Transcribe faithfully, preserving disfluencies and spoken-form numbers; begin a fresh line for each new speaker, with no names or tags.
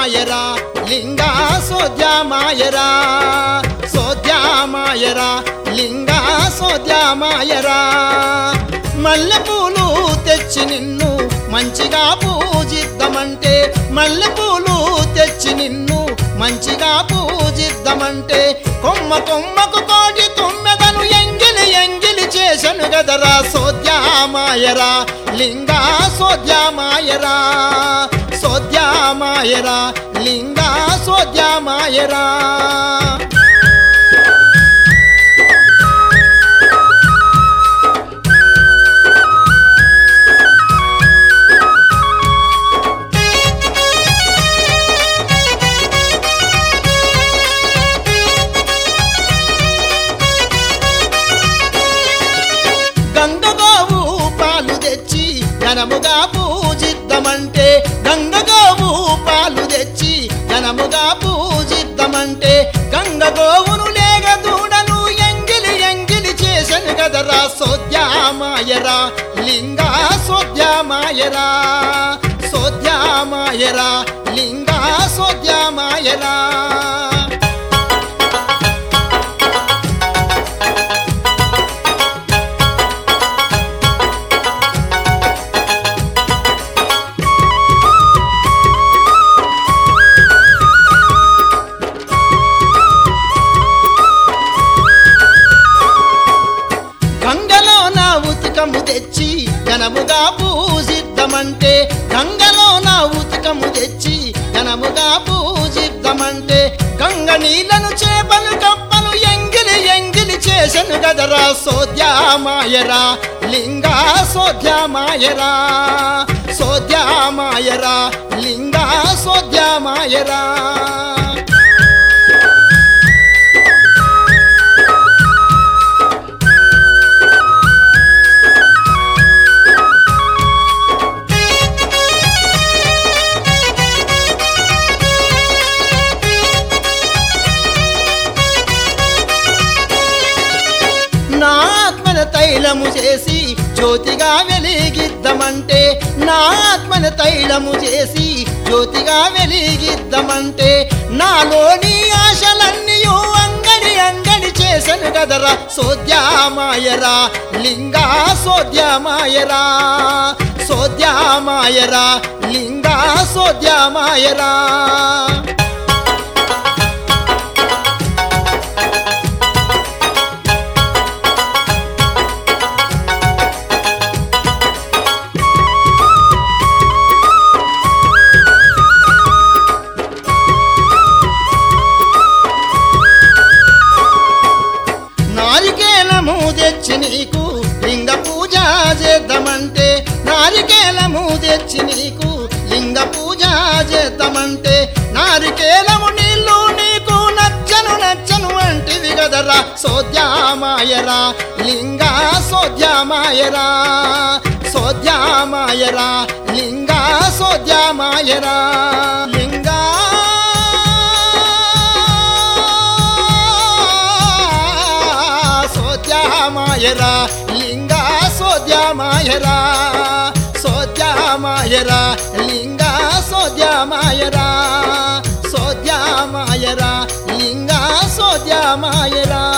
సోద్యామాయరా లింగా సోద్యామాయరా సోద్యామాయరా లింగా సోద్యామాయరా మల్లెపూలు తెచ్చి నిన్ను మంచిగా పూజిద్దామంటే మల్లెపూలు తెచ్చి నిన్ను మంచిగా పూజిద్దామంటే కొమ్మ కొమ్మకు కోటి తొమ్మెదను ఎంగిలి ఎంగిలి చేసను గదరా సోద్యామాయరా లింగా సోద్యామాయరా సోద్యామాయరా లింగా సోద్యామాయరా గంగగోవు పాలు తెచ్చి ఘనముగా పూజిద్దామంటే గంగగోవు పాలు తెచ్చి ఘనముగా పూజిద్దామంటే గంగగోవును లేగ దూడను ఎంగిలి ఎంగిలి చేసను గదరా సోద్యామాయరా లింగా సోద్యామాయరా సోద్యామాయరా లింగా సోద్యామాయరా గంగలో నా ఉతుకము తెచ్చి ఘనముగా పూజిద్దామంటే గంగలో నా ఉతుకము తెచ్చి ఘనముగా పూజిద్దామంటే గంగ నీళ్లను చేపలు కప్పలు ఎంగిలి ఎంగిలి చేసను గదరా సోద్యామాయరా లింగా సోద్యామాయరా సోద్యామాయరా లింగా సోద్యామాయరా నా ఆత్మన తైలము చేసి జ్యోతిగా వెలిగిద్దామంటే నా ఆత్మన తైలము చేసి జ్యోతిగా వెలిగిద్దామంటే నాలోని ఆశలన్నీయు అంగడి అంగడి చేసను గదరా సోద్యామాయరా లింగా సోద్యామాయరా సోద్యామాయరా లింగా సోద్యామాయరా నారికేలము తెచ్చి నీకు లింగ పూజ చేద్దామంటే నారికేలము తెచ్చి నీకు లింగ పూజ చేద్దామంటే నారికేలము నీళ్ళు నీకు నచ్చను నచ్చను అంటివి గదరా సోద్యామాయరా లింగా సోద్యామాయరా సోద్యామాయరా లింగా సోద్యామాయరా లింగా సోద్యామాయరా లింగా సోద్యామాయరా సోద్యామాయరా లింగా సోద్యామాయరా సోద్యామాయరా లింగా సోద్యామాయరా